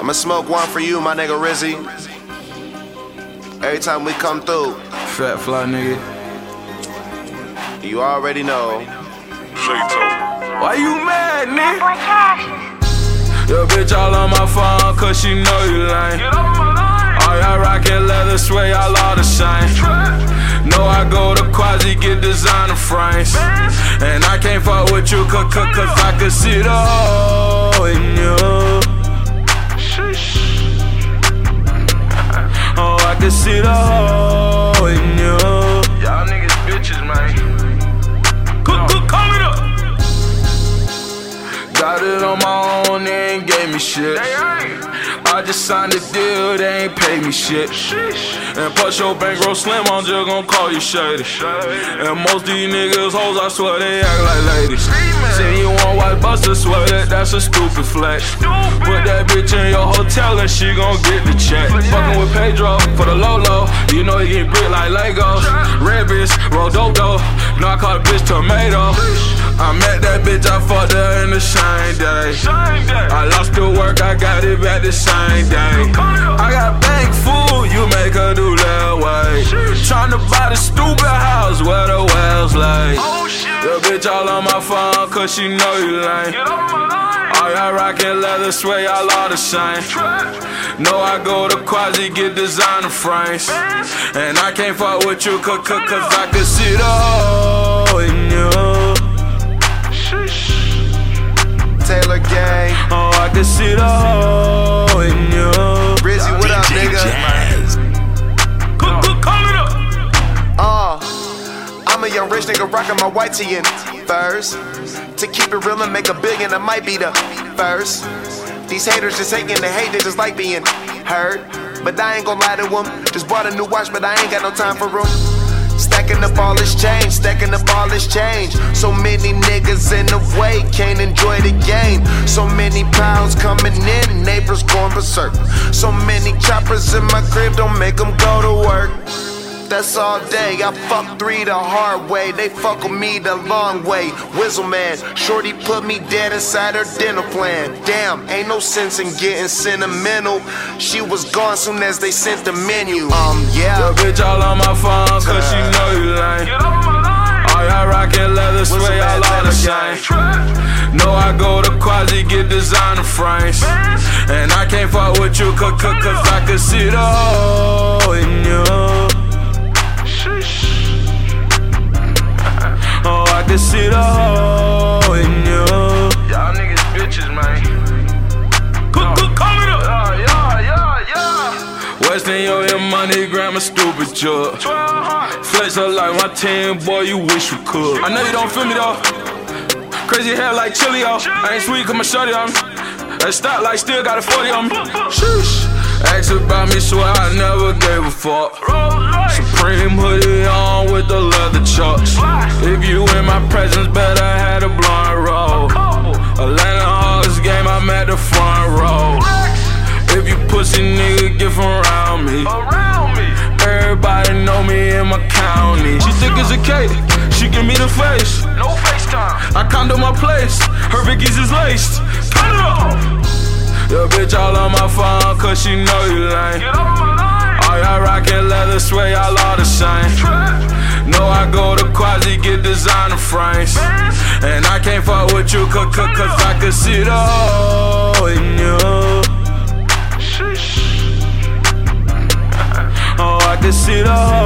I'ma smoke one for you, my nigga Rizzy. Every time we come through. Fat fly nigga. You already know. Why you mad, nigga? Your bitch all on my phone cause she know you lame. All y'all rockin' leather, swear y'all all the same. Know I go to Quasi, get designer frames. And I can't fuck with you cause I can see the hole in you. Oh, I can see the hole in you. Y'all niggas bitches, man. Call it up. Got it on my own, they ain't gave me shit. I just signed a deal, they ain't pay me shit. And plus your bankroll slim, I'm just gon' call you shady. And most these niggas hoes, I swear they act like ladies. Say you want white buster, swear that's a stupid flex. Put that bitch in your hotel and she gon' get the check. Fucking with Pedro for the Lolo, you know he get brick like Legos. Red bitch, Rododo, now I call the bitch tomato. I met that bitch, I fucked her in the same day. I lost the work, I got it back the same day. I got bank food, you make her do that way. Tryna buy the stupid house where the wells lay. Your bitch all on my phone cause she know you lame. All y'all rockin' leather, swear y'all all the same. Know I go to Quasi, get designer frames. And I can't fuck with you cause I can see the hole in you. Taylor gang. Oh, I can see the hole in you. Rizzy, what up, nigga? Call it up. I'm a young rich nigga rockin' my white tee and furs. To keep it real and make $1 billion, I might be the first. These haters just hating, they hate, they just like being heard. But I ain't gon' lie to them. Just bought a new watch, but I ain't got no time for them. Stacking up all this change, stacking up all this change. So many niggas in the way, can't enjoy the game. So many pounds coming in, neighbors going berserk. So many choppers in my crib, don't make them go to work. That's all day, I fuck 3 the hard way. They fuck with me the long way. Whizzle man, shorty put me dead inside her dinner plan. Damn, ain't no sense in getting sentimental. She was gone soon as they sent the menu. Yeah. Your bitch all on my phone cause she know you lame. All y'all rockin' leather, swear y'all all the same. Know I go to Quasi, get designer frames. And I can't fuck with you cause I can see the hole in you. Oh, I can see the hole in you. Y'all niggas bitches, man. Call it up. Yeah. Western Union money, grab a stupid jug. Flex up like my team, boy, you wish you could. I know you don't feel me though. Crazy hair like chili, yo. I ain't sweet, come and shorty on me. That stop like still got a 40 on me. Sheesh. Ask about me, swear I never gave a fuck. Supreme hoodie on with the leather chucks. If you in my presence, better have a blonde roll. Atlanta Hawks game, I'm at the front row. If you pussy nigga, get from around me. Everybody know me in my county. She thick as a cake, she give me the face. No FaceTime, I condo my place. Her Vickies is laced. Cut it off. Your bitch all on my phone cause she know you lame. All y'all rockin' leather, swear y'all all the same. Know I go to Quasi, get designer frames. And I can't fuck with you cause I can see the hole in you. Oh, I can see the hole.